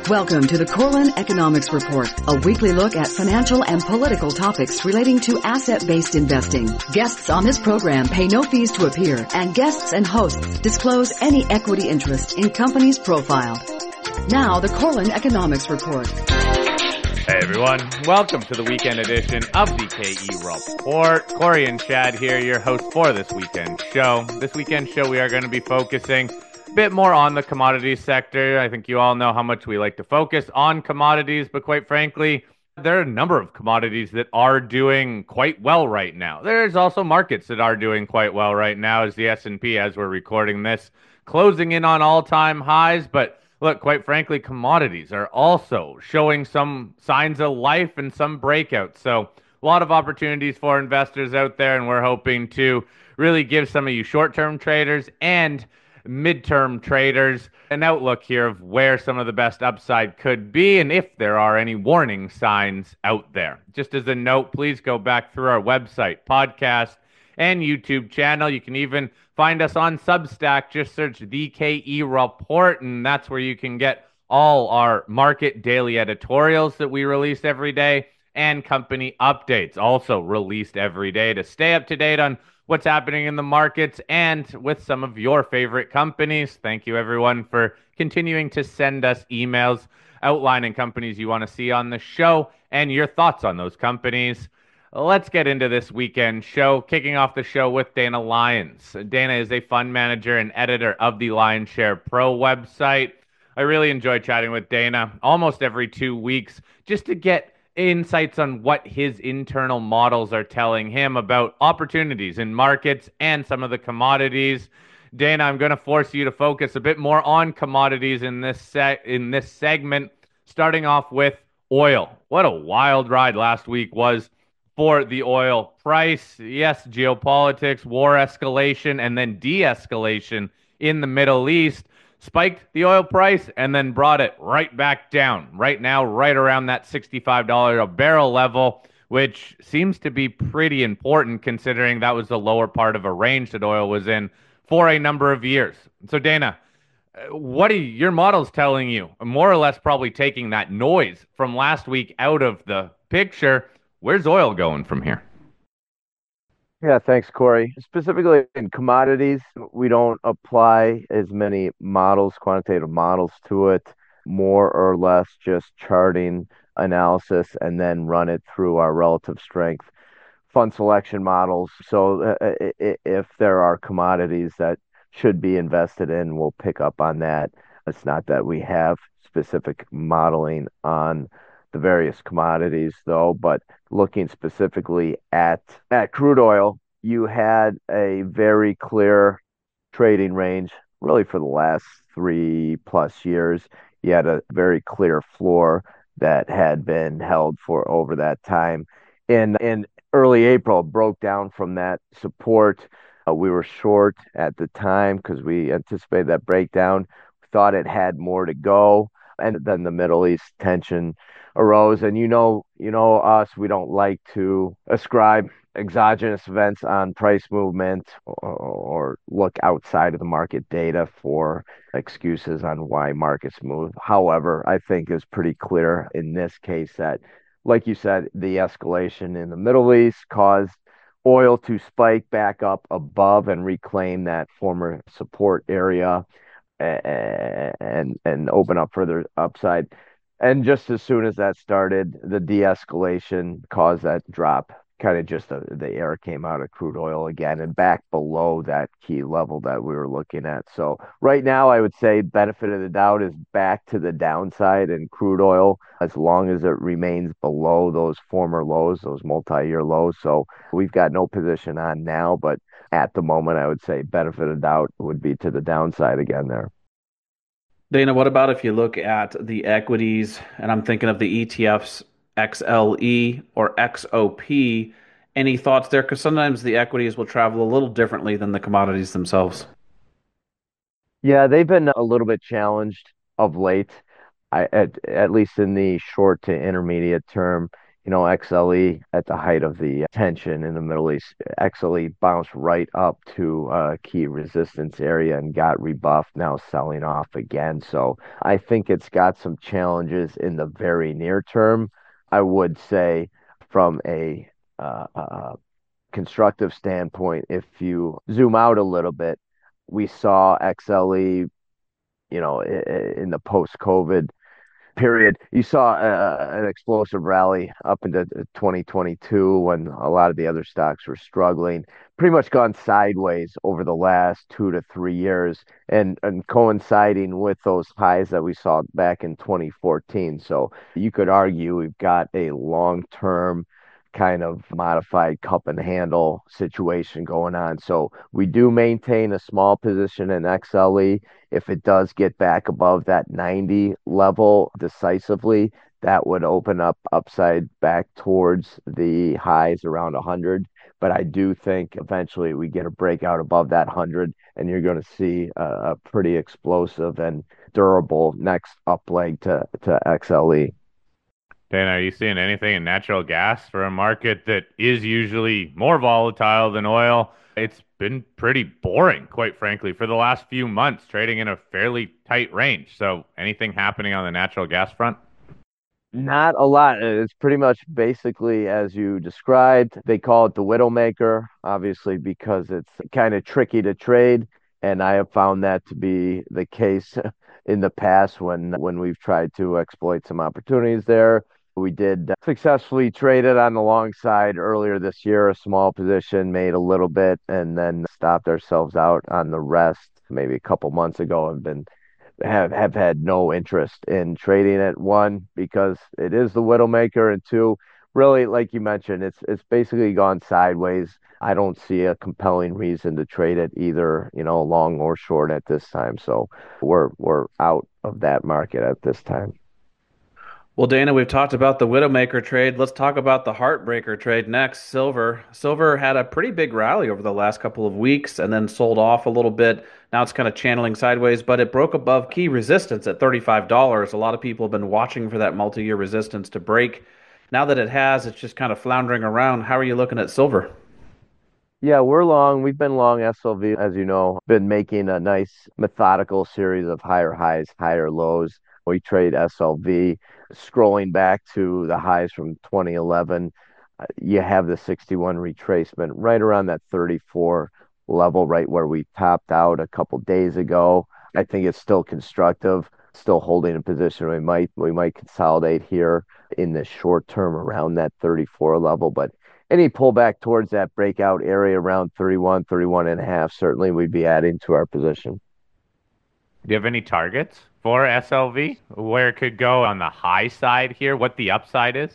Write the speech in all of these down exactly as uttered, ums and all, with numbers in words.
Welcome to the Corlin Economics Report, a weekly look at financial and political topics relating to asset-based investing. Guests on this program pay no fees to appear, and guests and hosts disclose any equity interest in companies profiled. Now, the Corlin Economics Report. Hey everyone, welcome to the weekend edition of the K E Report. Corey and Chad here, your hosts for this weekend show. This weekend show we are going to be focusing a bit more on the commodities sector. I think you all know how much we like to focus on commodities, but quite frankly, there are a number of commodities that are doing quite well right now. There's also markets that are doing quite well right now, as the S and P, as we're recording this, closing in on all-time highs. But look, quite frankly, commodities are also showing some signs of life and some breakouts. So a lot of opportunities for investors out there, and we're hoping to really give some of you short-term traders and midterm traders an outlook here of where some of the best upside could be and if there are any warning signs out there. Just as a note, please go back through our website, podcast, and YouTube channel. You can even find us on Substack. Just search The K E Report, and that's where you can get all our market daily editorials that we release every day and company updates also released every day to stay up to date on what's happening in the markets and with some of your favorite companies. Thank you, everyone, for continuing to send us emails outlining companies you want to see on the show and your thoughts on those companies. Let's get into this weekend show, kicking off the show with Dana Lyons. Dana is a fund manager and editor of the Lionshare Pro website. I really enjoy chatting with Dana almost every two weeks just to get insights on what his internal models are telling him about opportunities in markets and some of the commodities. Dana, I'm going to force you to focus a bit more on commodities in this se- in this segment, starting off with oil. What a wild ride last week was for the oil price. Yes, geopolitics, war escalation, and then de-escalation in the Middle East spiked the oil price and then brought it right back down. Right now, right around that sixty-five dollars a barrel level, which seems to be pretty important considering that was the lower part of a range that oil was in for a number of years. So Dana, what are your models telling you? More or less probably taking that noise from last week out of the picture. Where's oil going from here? Yeah, thanks, Corey. Specifically in commodities, we don't apply as many models, quantitative models to it, more or less just charting analysis and then run it through our relative strength fund selection models. So uh, if there are commodities that should be invested in, we'll pick up on that. It's not that we have specific modeling on the various commodities, though, but looking specifically at at crude oil, you had a very clear trading range really for the last three plus years. You had a very clear floor that had been held for over that time. In in early April, broke down from that support. Uh, we were short at the time because we anticipated that breakdown. Thought it had more to go, and then the Middle East tension arose. And you know, you know us, we don't like to ascribe exogenous events on price movement or, or look outside of the market data for excuses on why markets move. However, I think it's pretty clear in this case that, like you said, the escalation in the Middle East caused oil to spike back up above and reclaim that former support area and and open up further upside. And just as soon as that started, the de-escalation caused that drop. Kind of just the, the air came out of crude oil again and back below that key level that we were looking at. So right now, I would say benefit of the doubt is back to the downside in crude oil as long as it remains below those former lows, those multi-year lows. So we've got no position on now, but at the moment, I would say benefit of doubt would be to the downside again there. Dana, what about if you look at the equities, and I'm thinking of the E T Fs, X L E or X O P? Any thoughts there? Because sometimes the equities will travel a little differently than the commodities themselves. Yeah, they've been a little bit challenged of late. I, at, at least in the short to intermediate term, You know, X L E at the height of the tension in the Middle East, X L E bounced right up to a key resistance area and got rebuffed, now selling off again. So I think it's got some challenges in the very near term. I would say from a uh, uh, constructive standpoint, if you zoom out a little bit, we saw X L E, you know, in the post-COVID period. You saw uh, an explosive rally up into twenty twenty-two when a lot of the other stocks were struggling, pretty much gone sideways over the last two to three years and, and coinciding with those highs that we saw back in twenty fourteen. So you could argue we've got a long-term kind of modified cup and handle situation going on. So we do maintain a small position in X L E. If it does get back above that ninety level decisively, that would open up upside back towards the highs around one hundred. But I do think eventually we get a breakout above that one hundred, and you're going to see a, a pretty explosive and durable next up leg to, to X L E. Dana, are you seeing anything in natural gas for a market that is usually more volatile than oil? It's been pretty boring, quite frankly, for the last few months, trading in a fairly tight range. So, anything happening on the natural gas front? Not a lot. It's pretty much basically as you described. They call it the Widowmaker, obviously, because it's kind of tricky to trade. And I have found that to be the case in the past when when we've tried to exploit some opportunities there. We did successfully trade it on the long side earlier this year, a small position, made a little bit, and then stopped ourselves out on the rest maybe a couple months ago and been have have had no interest in trading it. One, because it is the Widowmaker, and two, really, like you mentioned, it's it's basically gone sideways. I don't see a compelling reason to trade it either, you know, long or short at this time. So we're we're out of that market at this time. Well, Dana, we've talked about the Widowmaker trade. Let's talk about the Heartbreaker trade next. Silver. Silver had a pretty big rally over the last couple of weeks and then sold off a little bit. Now it's kind of channeling sideways, but it broke above key resistance at thirty-five dollars. A lot of people have been watching for that multi-year resistance to break. Now that it has, it's just kind of floundering around. How are you looking at silver? Yeah, we're long. We've been long S L V, as you know, been making a nice methodical series of higher highs, higher lows. We trade S L V. Scrolling back to the highs from twenty eleven, uh, you have the sixty-one retracement right around that thirty-four level, right where we topped out a couple days ago. I think it's still constructive, still holding a position. We might we might consolidate here in the short term around that thirty-four level, but any pullback towards that breakout area around thirty-one, thirty-one and a half, certainly we'd be adding to our position. Do you have any targets for S L V? Where it could go on the high side here? What the upside is?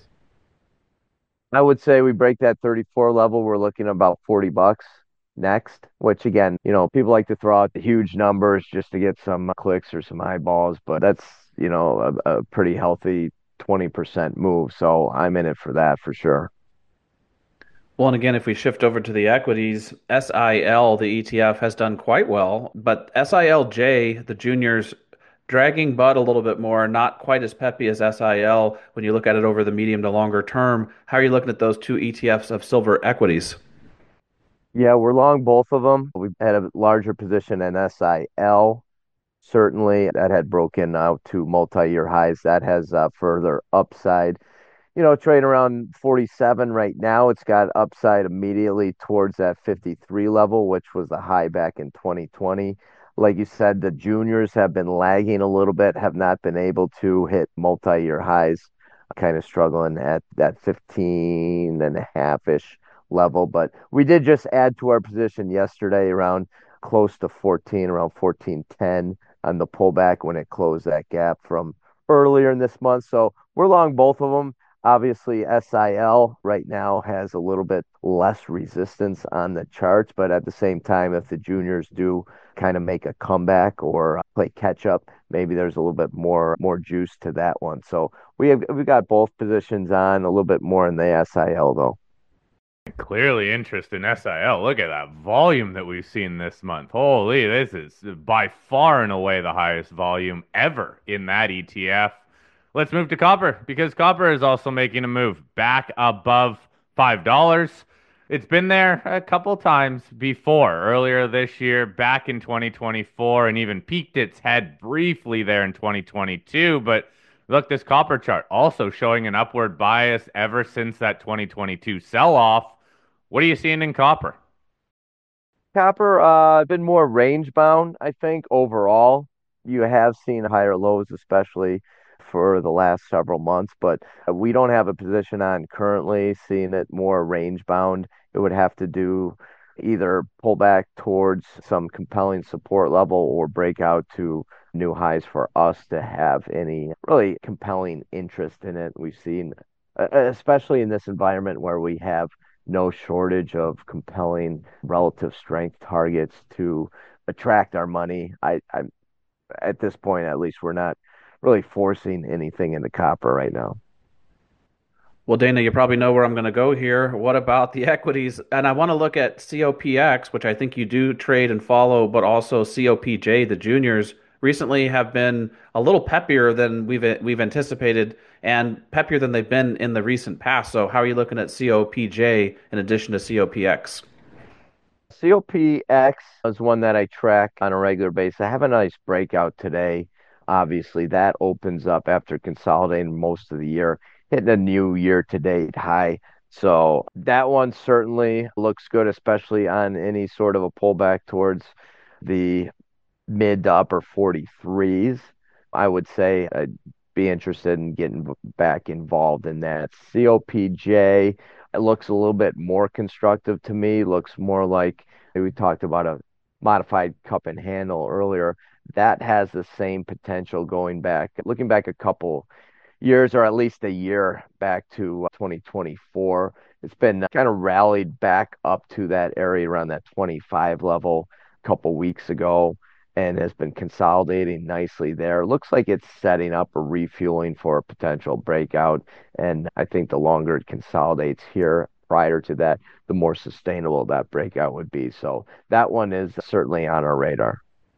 I would say we break that thirty-four level. We're looking at about forty bucks next, which again, you know, people like to throw out the huge numbers just to get some clicks or some eyeballs, but that's, you know, a, a pretty healthy twenty percent move. So I'm in it for that for sure. Well, and again, if we shift over to the equities, S I L, the E T F, has done quite well, but S I L J, the juniors, dragging butt a little bit more, not quite as peppy as S I L when you look at it over the medium to longer term. How are you looking at those two E T Fs of silver equities? Yeah, we're long both of them. We've had a larger position in S I L. Certainly, that had broken out to multi-year highs. That has uh, further upside. You know, trading around forty-seven right now. It's got upside immediately towards that fifty-three level, which was the high back in twenty twenty. Like you said, the juniors have been lagging a little bit, have not been able to hit multi-year highs, kind of struggling at that fifteen and a half-ish level. But we did just add to our position yesterday around close to fourteen, around fourteen ten on the pullback when it closed that gap from earlier in this month. So we're long both of them. Obviously, S I L right now has a little bit less resistance on the charts, but at the same time, if the juniors do kind of make a comeback or play catch up, maybe there's a little bit more more juice to that one. So we have we got both positions on, a little bit more in the S I L though. Clearly interest in S I L. Look at that volume that we've seen this month. Holy, this is by far and away the highest volume ever in that E T F. Let's move to copper because copper is also making a move back above five dollars. It's been there a couple times before, earlier this year, back in twenty twenty-four, and even peaked its head briefly there in twenty twenty-two. But look, this copper chart also showing an upward bias ever since that twenty twenty-two sell-off. What are you seeing in copper? Copper, uh, been more range bound, I think, overall. You have seen higher lows, especially for the last several months, but we don't have a position on currently seeing it more range bound. It would have to do either pull back towards some compelling support level or break out to new highs for us to have any really compelling interest in it. We've seen, uh, especially in this environment where we have no shortage of compelling relative strength targets to attract our money. I, I at this point, at least, we're not really forcing anything into copper right now. Well, Dana, you probably know where I'm going to go here. What about the equities? And I want to look at C O P X, which I think you do trade and follow, but also C O P J, the juniors, recently have been a little peppier than we've we've anticipated and peppier than they've been in the recent past. So how are you looking at C O P J in addition to C O P X? C O P X is one that I track on a regular basis. I have a nice breakout today. Obviously, that opens up after consolidating most of the year, hitting a new year to date high. So that one certainly looks good, especially on any sort of a pullback towards the mid to upper forty-threes. I would say I'd be interested in getting back involved in that. C O P J, it looks a little bit more constructive to me. Looks more like we talked about a modified cup and handle earlier. That has the same potential going back, looking back a couple years or at least a year back to twenty twenty-four. It's been kind of rallied back up to that area around that twenty-five level a couple weeks ago and has been consolidating nicely there. Looks like it's setting up or refueling for a potential breakout. And I think the longer it consolidates here prior to that, the more sustainable that breakout would be. So that one is certainly on our radar.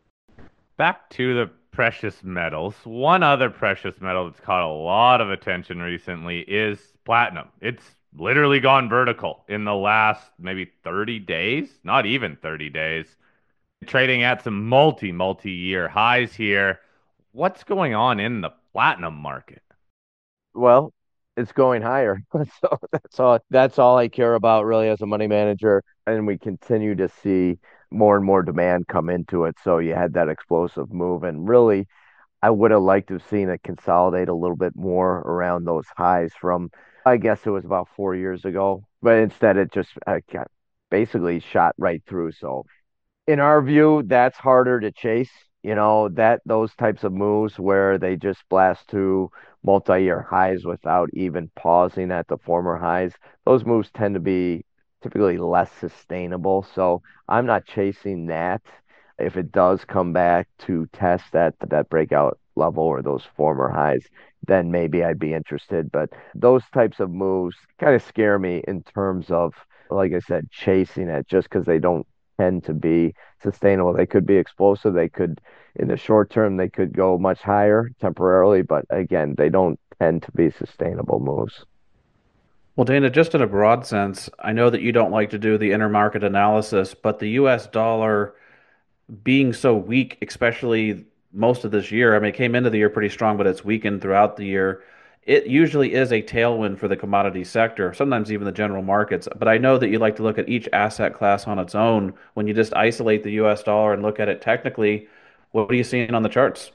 Back to the precious metals. One other precious metal that's caught a lot of attention recently is platinum. It's literally gone vertical in the last maybe thirty days, not even thirty days, trading at some multi, multi year highs here. What's going on in the platinum market? Well, it's going higher. So that's all that's all I care about really as a money manager. And we continue to see more and more demand come into it. So you had that explosive move. And really, I would have liked to have seen it consolidate a little bit more around those highs from, I guess it was about four years ago. But instead, it just uh, got basically shot right through. So in our view, that's harder to chase. You know, that those types of moves where they just blast to multi-year highs without even pausing at the former highs, those moves tend to be typically less sustainable. So I'm not chasing that. If it does come back to test that that breakout level or those former highs, then maybe I'd be interested. But those types of moves kind of scare me in terms of, like I said, chasing it just because they don't tend to be sustainable. They could be explosive. They could, in the short term, they could go much higher temporarily, but again, they don't tend to be sustainable moves. Well, Dana, just in a broad sense, I know that you don't like to do the intermarket analysis, but the U S dollar being so weak, especially most of this year, I mean, it came into the year pretty strong, but it's weakened throughout the year. It usually is a tailwind for the commodity sector, sometimes even the general markets. But I know that you like to look at each asset class on its own. When you just isolate the U S dollar and look at it technically, what are you seeing on the charts?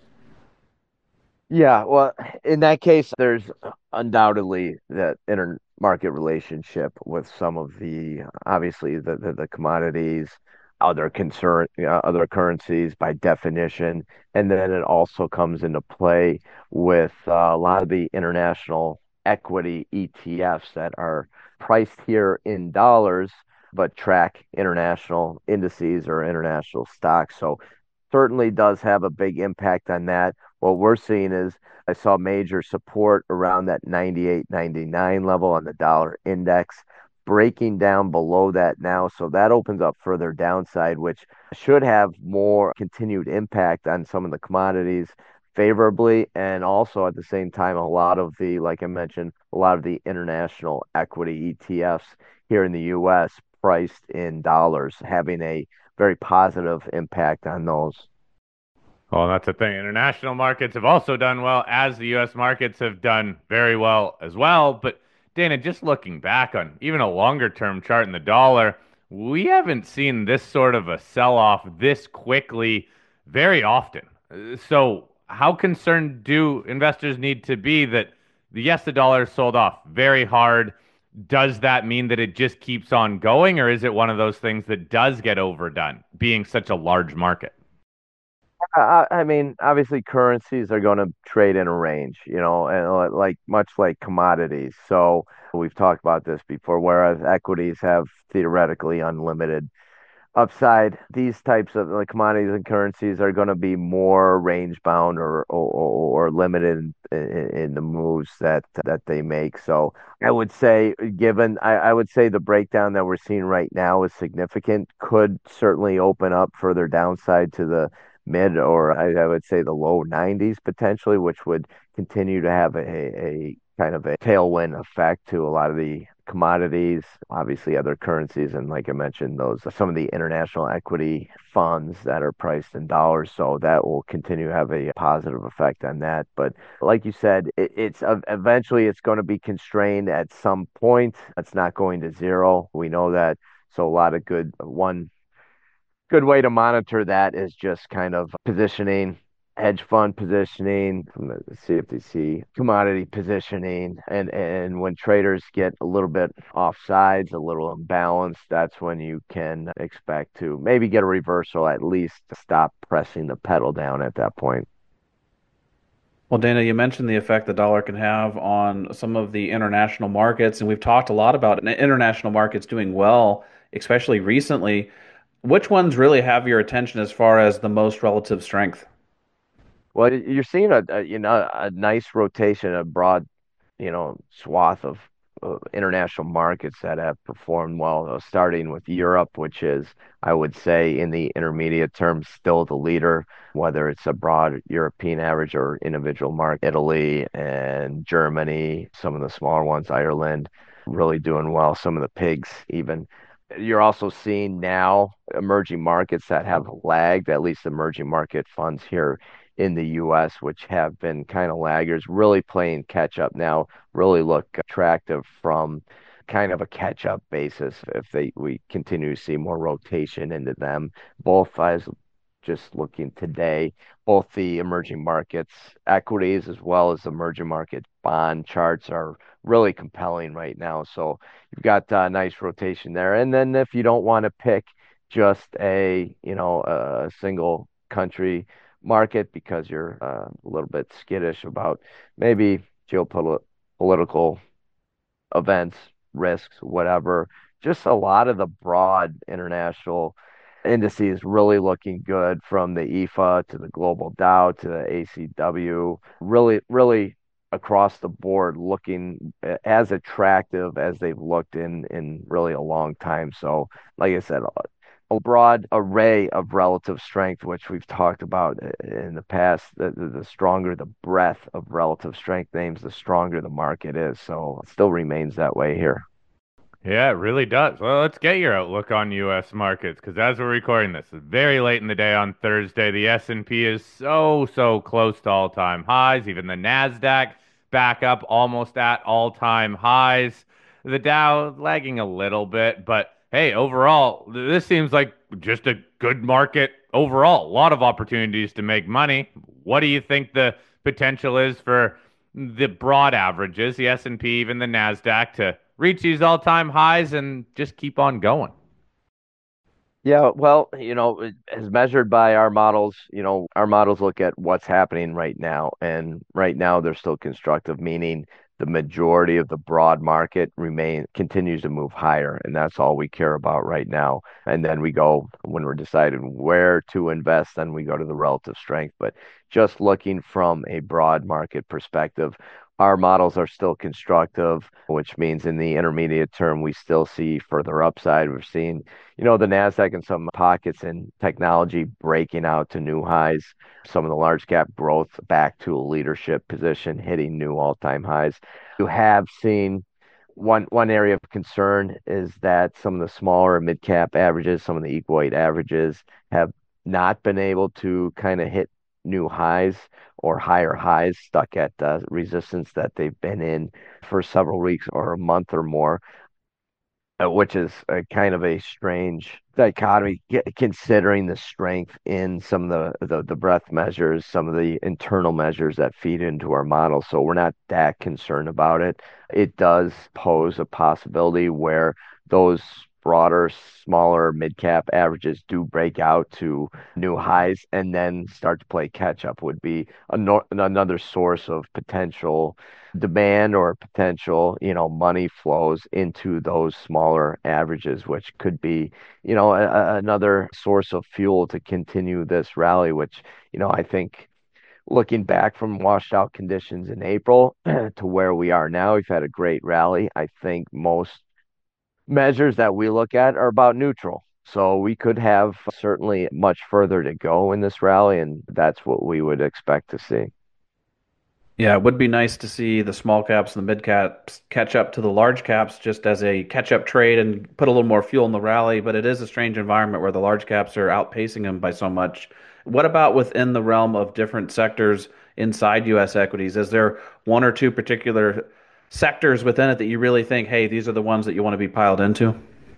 Yeah, well, in that case, there's undoubtedly that intermarket relationship with some of the obviously the the, the commodities, other concern, uh, other currencies by definition, and then it also comes into play with uh, a lot of the international equity E T Fs that are priced here in dollars but track international indices or international stocks. So certainly does have a big impact on that. What we're seeing is I saw major support around that ninety-eight, ninety-nine level on the dollar index, breaking down below that now. So that opens up further downside, which should have more continued impact on some of the commodities. favorably. And also at the same time, a lot of the, like I mentioned, a lot of the international equity E T Fs here in the U S priced in dollars, having a very positive impact on those. Well, that's the thing. International markets have also done well, as the U S markets have done very well as well. But Dana, just looking back on even a longer term chart in the dollar, we haven't seen this sort of a sell off this quickly very often. Uh, So, how concerned do investors need to be that, yes, the dollar is sold off very hard? Does that mean that it just keeps on going, or is it one of those things that does get overdone, being such a large market? I, I mean, obviously, currencies are going to trade in a range, you know, and like much like commodities. So we've talked about this before, whereas equities have theoretically unlimited upside. These types of like commodities and currencies are going to be more range bound or or, or limited in, in the moves that that they make. So I would say, given I, I would say the breakdown that we're seeing right now is significant, could certainly open up further downside to the mid or I, I would say the low nineties potentially, which would continue to have a, a kind of a tailwind effect to a lot of the commodities, obviously other currencies, and like I mentioned, those some of the international equity funds that are priced in dollars. So that will continue to have a positive effect on that. But like you said, it, it's uh, eventually it's going to be constrained at some point. It's not going to zero. We know that. So a lot of good one good way to monitor that is just kind of positioning, hedge fund positioning from the C F T C, commodity positioning, and and when traders get a little bit off sides, a little imbalanced, that's when you can expect to maybe get a reversal, at least to stop pressing the pedal down at that point. Well, Dana, you mentioned the effect the dollar can have on some of the international markets, and we've talked a lot about international markets doing well, especially recently. Which ones really have your attention as far as the most relative strength? Well, you're seeing a, a you know a nice rotation, a broad you know swath of uh, international markets that have performed well. Uh, starting with Europe, which is I would say in the intermediate term still the leader, whether it's a broad European average or individual market. Italy and Germany, some of the smaller ones, Ireland, really doing well. Some of the pigs even. You're also seeing now emerging markets that have lagged, at least emerging market funds here in the U S, which have been kind of laggers, really playing catch up now, really look attractive from kind of a catch up basis if they we continue to see more rotation into them, both as just looking today, both the emerging markets equities as well as emerging market bond charts are really compelling right now. So you've got a nice rotation there. And then if you don't want to pick just a, you know, a single country market because you're uh, a little bit skittish about maybe geopolitical events, risks, whatever. Just a lot of the broad international indices really looking good from the E F A to the Global Dow to the A C W. Really, really across the board looking as attractive as they've looked in in really a long time. So, like I said, a broad array of relative strength, which we've talked about in the past. The, the, the stronger the breadth of relative strength names, the stronger the market is. So it still remains that way here. Yeah, it really does. Well, let's get your outlook on U S markets because as we're recording this, it's very late in the day on Thursday. The S and P is so, so close to all-time highs. Even the Nasdaq back up almost at all-time highs. The Dow lagging a little bit, but hey, overall, this seems like just a good market overall. A lot of opportunities to make money. What do you think the potential is for the broad averages, the S and P, even the Nasdaq, to reach these all-time highs and just keep on going? Yeah, well, you know, as measured by our models, you know, our models look at what's happening right now. And right now they're still constructive, meaning the majority of the broad market remain continues to move higher. And that's all we care about right now. And then we go when we're deciding where to invest, then we go to the relative strength. But just looking from a broad market perspective, our models are still constructive, which means in the intermediate term, we still see further upside. We're seeing, you know, the NASDAQ and some pockets in technology breaking out to new highs, some of the large cap growth back to a leadership position, hitting new all-time highs. You have seen one one area of concern is that some of the smaller mid cap averages, some of the equal weight averages have not been able to kind of hit new highs or higher highs, stuck at uh, resistance that they've been in for several weeks or a month or more, uh, which is a kind of a strange dichotomy g- considering the strength in some of the, the the breadth measures, some of the internal measures that feed into our model. So we're not that concerned about it. It does pose a possibility where those broader, smaller mid cap averages do break out to new highs and then start to play catch up would be a no- another source of potential demand or potential, you know, money flows into those smaller averages, which could be, you know, a, a- another source of fuel to continue this rally, which, you know, I think looking back from washed out conditions in April to where we are now, we've had a great rally. I think most measures that we look at are about neutral. So we could have certainly much further to go in this rally, and that's what we would expect to see. Yeah, it would be nice to see the small caps and the mid caps catch up to the large caps just as a catch up trade and put a little more fuel in the rally. But it is a strange environment where the large caps are outpacing them by so much. What about within the realm of different sectors inside U S equities? Is there one or two particular sectors within it that you really think, hey, these are the ones that you want to be piled into?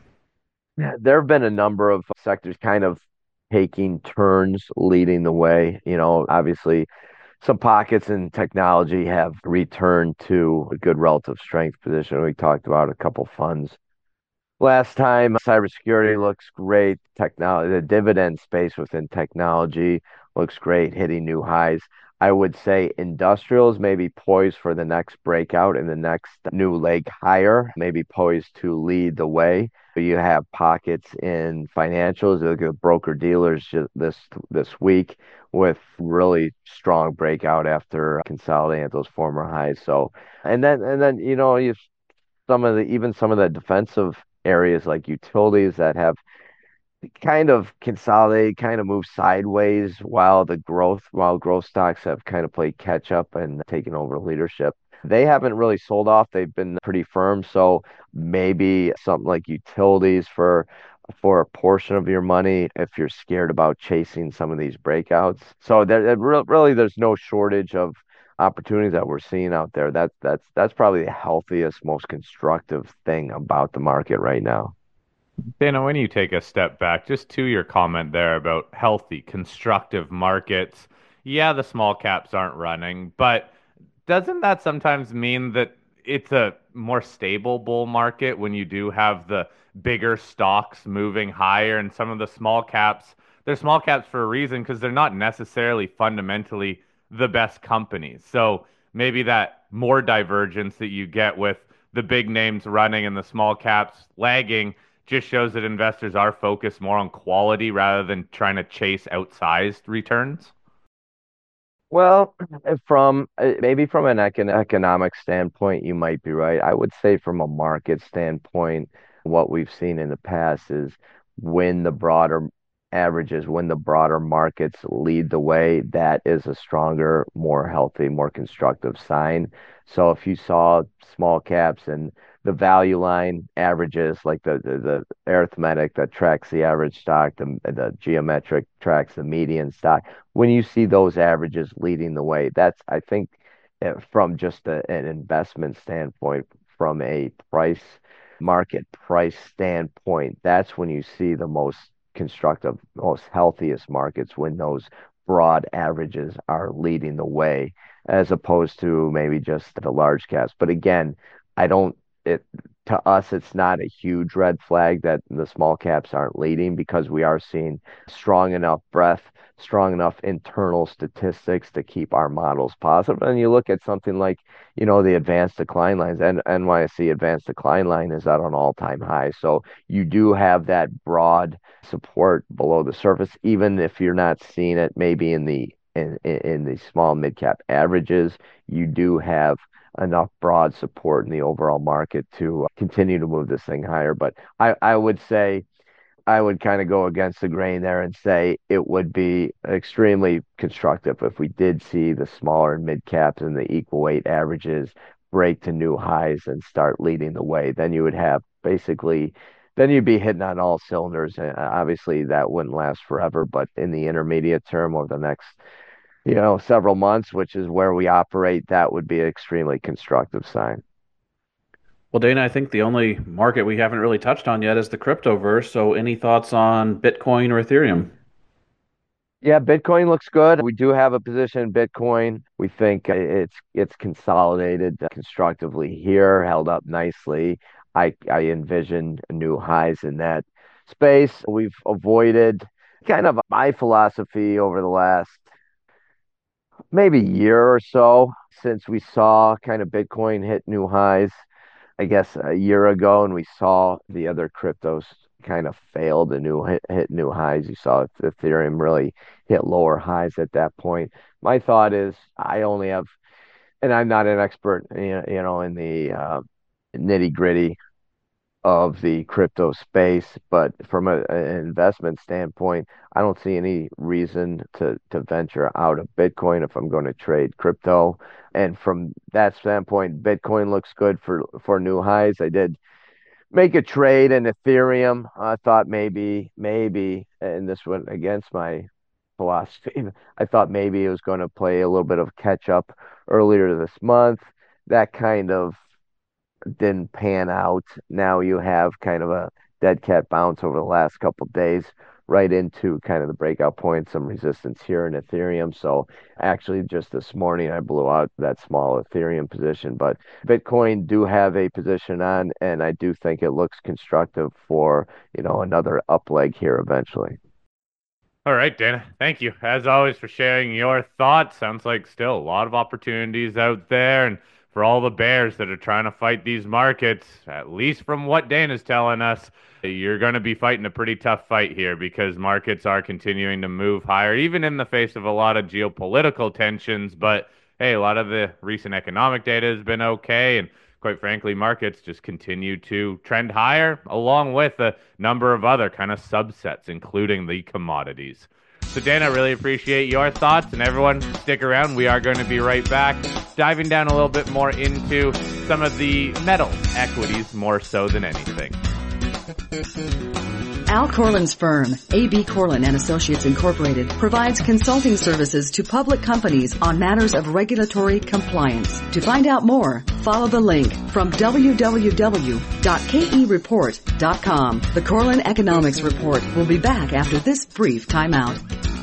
Yeah, there have been a number of sectors kind of taking turns leading the way. You know, obviously, some pockets in technology have returned to a good relative strength position. We talked about a couple funds last time. Cybersecurity looks great. Technology, the dividend space within technology looks great, hitting new highs. I would say industrials may be poised for the next breakout and the next new leg higher, maybe poised to lead the way. You have pockets in financials, you look at broker dealers this this week with really strong breakout after consolidating at those former highs. So, and then and then you know you some of the even some of the defensive areas like utilities that have kind of consolidated, kind of moved sideways while the growth, while growth stocks have kind of played catch up and taken over leadership. They haven't really sold off. They've been pretty firm. So maybe something like utilities for for a portion of your money if you're scared about chasing some of these breakouts. So there, there re- really there's no shortage of opportunities that we're seeing out there. That that's that's probably the healthiest, most constructive thing about the market right now. Dana, when you take a step back, just to your comment there about healthy, constructive markets, yeah, the small caps aren't running, but doesn't that sometimes mean that it's a more stable bull market when you do have the bigger stocks moving higher and some of the small caps, they're small caps for a reason because they're not necessarily fundamentally the best companies. So maybe that more divergence that you get with the big names running and the small caps lagging just shows that investors are focused more on quality rather than trying to chase outsized returns. Well, from uh, maybe from an econ economic standpoint, you might be right. I would say from a market standpoint, what we've seen in the past is when the broader averages, when the broader markets lead the way, that is a stronger, more healthy, more constructive sign. So if you saw small caps and the value line averages, like the the, the arithmetic that tracks the average stock, the the geometric tracks the median stock, when you see those averages leading the way, that's, I think, uh, from just a, an investment standpoint, from a price market price standpoint, that's when you see the most constructive, most healthiest markets when those broad averages are leading the way, as opposed to maybe just the large caps. But again, I don't, it to us, it's not a huge red flag that the small caps aren't leading because we are seeing strong enough breadth, strong enough internal statistics to keep our models positive. And you look at something like, you know, the advanced decline lines, and N Y S E advanced decline line is at an all-time high. So you do have that broad support below the surface, even if you're not seeing it maybe in the in in, in the small mid cap averages, you do have enough broad support in the overall market to continue to move this thing higher. But I, I would say I would kind of go against the grain there and say it would be extremely constructive if we did see the smaller and mid caps and the equal weight averages break to new highs and start leading the way. Then you would have basically, then you'd be hitting on all cylinders. And obviously that wouldn't last forever, but in the intermediate term over the next, you know, several months, which is where we operate, that would be an extremely constructive sign. Well, Dana, I think the only market we haven't really touched on yet is the cryptoverse. So any thoughts on Bitcoin or Ethereum? Yeah, Bitcoin looks good. We do have a position in Bitcoin. We think it's it's consolidated constructively here, held up nicely. I I envision new highs in that space. We've avoided kind of my philosophy over the last maybe year or so since we saw kind of Bitcoin hit new highs, I guess a year ago, and we saw the other cryptos kind of fail to new hit, hit new highs. You saw Ethereum really hit lower highs at that point. My thought is I only have, and I'm not an expert, you know, in the uh, nitty gritty of the crypto space, but from a, an investment standpoint, I don't see any reason to to venture out of Bitcoin if I'm going to trade crypto. And from that standpoint, Bitcoin looks good for for new highs. I did make a trade in Ethereum. I thought maybe, maybe, and this went against my philosophy. I thought maybe it was going to play a little bit of catch up earlier this month. That kind of didn't pan out. Now you have kind of a dead cat bounce over the last couple of days right into kind of the breakout point, some resistance here in Ethereum. So actually just this morning I blew out that small Ethereum position, but Bitcoin do have a position on, and I do think it looks constructive for, you know, another up leg here eventually. All right, Dana. Thank you, as always, for sharing your thoughts. Sounds like still a lot of opportunities out there, and for all the bears that are trying to fight these markets, at least from what Dana's telling us, you're going to be fighting a pretty tough fight here because markets are continuing to move higher, even in the face of a lot of geopolitical tensions. But hey, a lot of the recent economic data has been okay, and quite frankly, markets just continue to trend higher, along with a number of other kind of subsets, including the commodities. So, Dana, I really appreciate your thoughts, and everyone, stick around. We are going to be right back, diving down a little bit more into some of the metals equities more so than anything. Al Corlin's firm, A B Corlin and Associates Incorporated, provides consulting services to public companies on matters of regulatory compliance. To find out more, follow the link from w w w dot k e report dot com. The Corlin Economics Report will be back after this brief timeout.